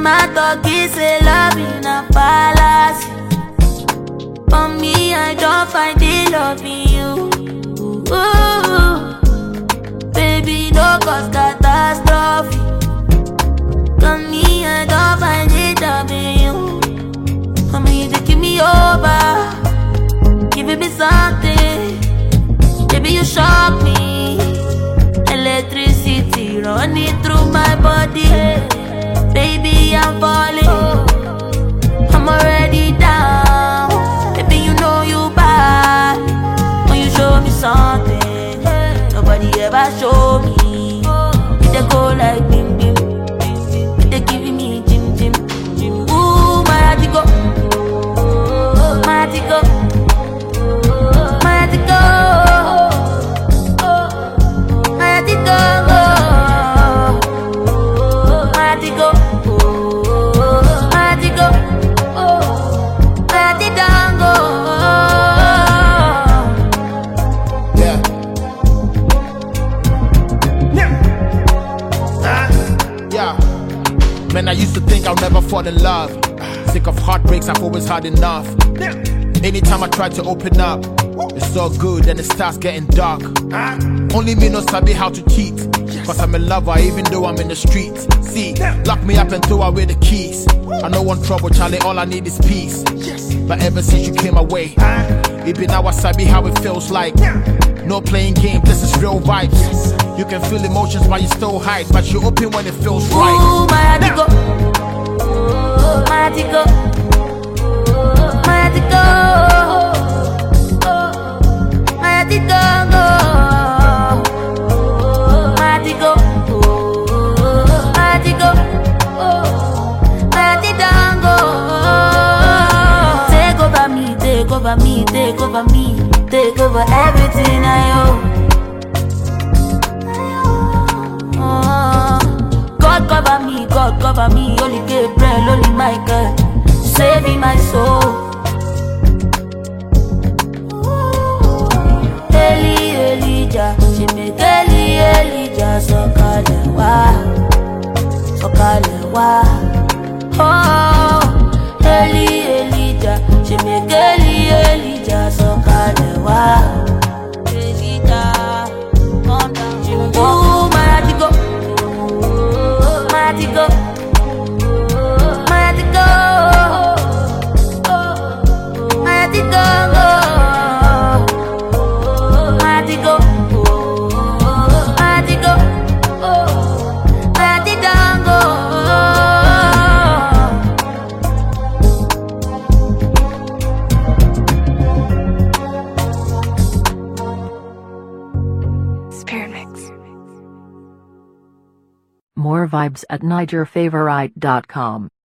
my talkie say love in a palace. For me, I don't find the love in you. Ooh, baby, no cause catastrophe. For me, I don't find the love in you. For me, they give me over, giving me something. Baby, you shock me. Electricity running through my body. Baby, I'm falling. I'm already down. Baby, you know you bad. When you show me something nobody ever show me. They go like bim bim. They giving me jim jim. Ooh, my heart go. My heart go. My heart go. My heart go. My heart go. Man, I used to think I'll never fall in love. Sick of heartbreaks, I've always had enough. Anytime I try to open up, it's so good, then it starts getting dark. Only me knows sabi how to cheat, cause I'm a lover even though I'm in the streets. See, lock me up and throw away the keys. I don't want trouble, Charlie, all I need is peace. But ever since you came away, it be now I sabi how it feels like. No playing game, this is real vibes. You can feel emotions but you still hide, but you open when it feels right. Ooh, my heart go. My heart go. My heart go. My heart go. My heart go. My heart go. My heart go. Take over me, take over me, take over me, take over everything I own. God cover me, Holy Gabriel, Holy Michael, saving my soul. Eli, Elijah, she make Eli, Elijah, Sokalewa. Oh, Eli, Elijah, she make Eli, Elijah, Sokalewa. Elijah, calm down. Oh, my heart go. My heart go. My heart go. My heart go. My heart go. My heart go. My heart go. Spirit Mix. More vibes at NigerFavorite.com.